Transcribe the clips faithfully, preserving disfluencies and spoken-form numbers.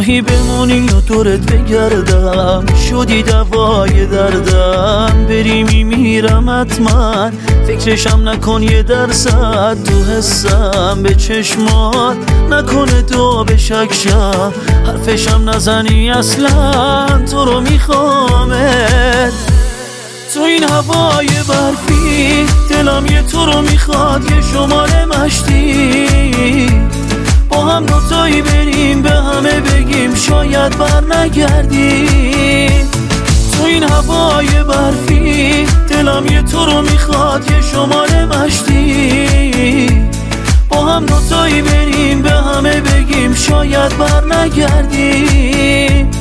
گاهی بمونی و دورت بگردم، شدی دوای دردم. بری میمیرم حتما، فکرشم نکن یه درصد. تو حسم به چشمات نکنه دو به شک شم، حرفشم نزنی اصلا، تو رو میخوامت. تو این هوای برفی دلم یه تو رو میخواد، یه شماره مشتی. با هم دوتایی بریم به همه بگیم شاید بر نگردیم. تو این هوای برفی دلم یه تو رو میخواد، یه شماره مشتی. با هم دوتایی بریم به همه بگیم شاید بر نگردیم.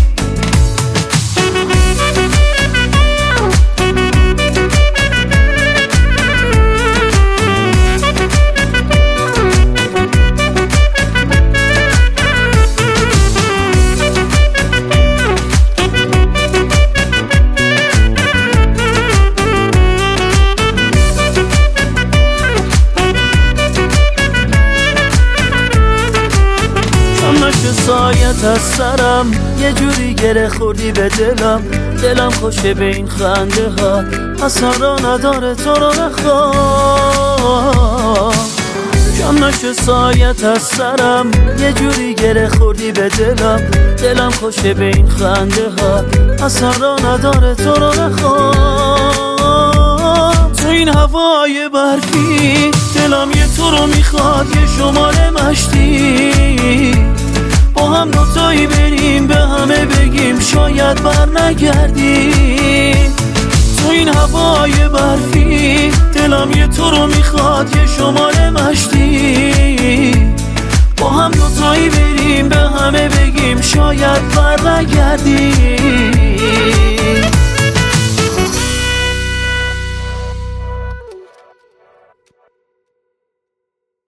سایت از سرم یه جوری گره خوردی به دلم، دلم خوشه به این خنده ها، اصلا را نداره تو رو نخواه. کم نشه سایت از سرم یه جوری گره خوردی به دلم، دلم خوشه به این خنده ها، اصلا را نداره تو رو نخواه. تو این هوای برفی دلم یه تو رو میخواد، یه شماره مشتی. با هم دوتایی بریم به همه بگیم شاید بر نگردیم. تو این هوای برفی دلم یه تو رو میخواد، یه شماره مشتی. با هم دوتایی بریم به همه بگیم شاید بر نگردیم.